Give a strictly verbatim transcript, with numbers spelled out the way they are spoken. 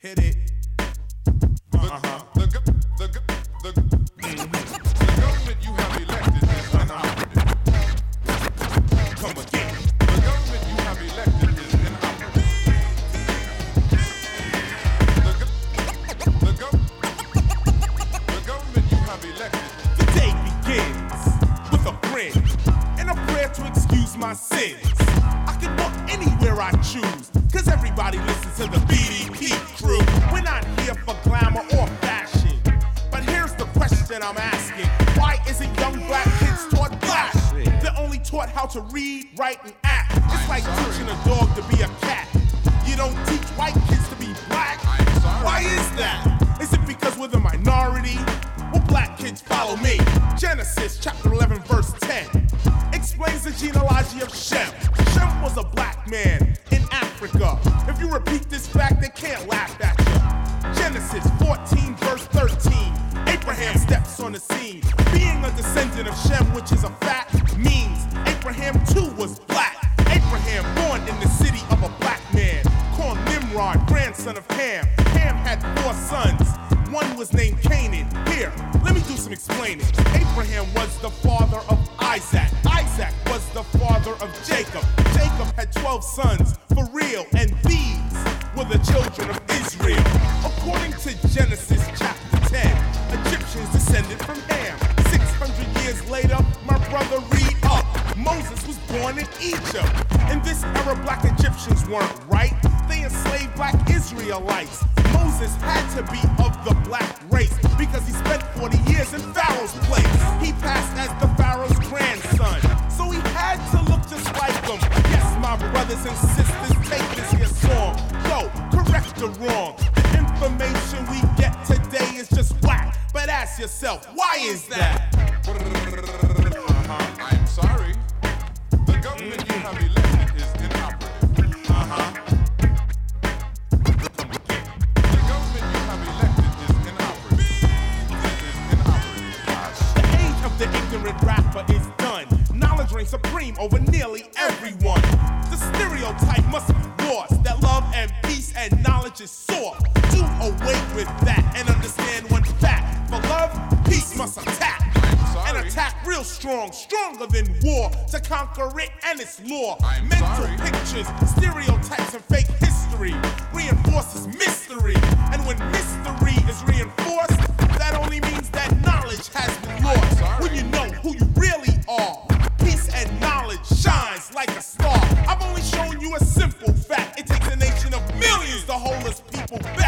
Hit it. Uh-huh. The, the, the, the, the, mm-hmm. the government you have elected is inoperative. Come again. The government you have elected is inoperative. The, the, the, gov- the government you have elected. The day begins with a grin and a prayer to excuse my sins. I can walk anywhere I choose, cause everybody listens to the B D P crew. We're not here for glamour or fashion, but here's the question I'm asking. Why isn't young black kids taught black? They're only taught how to read, write, and act. It's like teaching a dog to be a cat. You don't teach white kids to be black. Why is that? Is it because we're the minority? Well, black kids follow me. Genesis chapter eleven verse ten explains the genealogy of Shem. Shem was a black man in Africa. If you repeat this fact, they can't laugh at you. Genesis fourteen verse thirteen. Abraham steps on the scene. Being a descendant of Shem, which is a fact, means Abraham too was black. Abraham born in the city of a black man called Nimrod, grandson of Ham. Ham had four sons. One was named Canaan. Here, let me do some explaining. Abraham was the father of Isaac. Isaac was the father of Jacob. Jacob had twelve sons, for real, and these were the children of Israel. According to Genesis chapter ten, Egyptians descended from Ham. six hundred years later, my brother read up. Moses was born in Egypt. In this era, black Egyptians weren't right. They enslaved black Israelites. Moses had to be of the black race because he spent forty years in Pharaoh's place. He passed as the Pharaoh's grandson, so he had to look just like him. Yes, my brothers and sisters, take this here song. Yo, correct the wrong. The information we get today is just whack. But ask yourself, why is that? Uh-huh. I'm sorry. The government mm-hmm. you have elected is inoperative. Uh-huh. The ignorant rapper is done. Knowledge reigns supreme over nearly everyone. The stereotype must be lost that love and peace and knowledge is soft. Do away with that and understand one fact. For love, peace must attack. And attack real strong, stronger than war, to conquer it and its law. I'm Mental sorry. pictures, stereotypes, and fake history reinforces mystery. And when mystery is reinforced, that only means that knowledge has been lost. When you know who you really are, peace and knowledge shines like a star. I've only shown you a simple fact. It takes a nation of millions to hold us people back.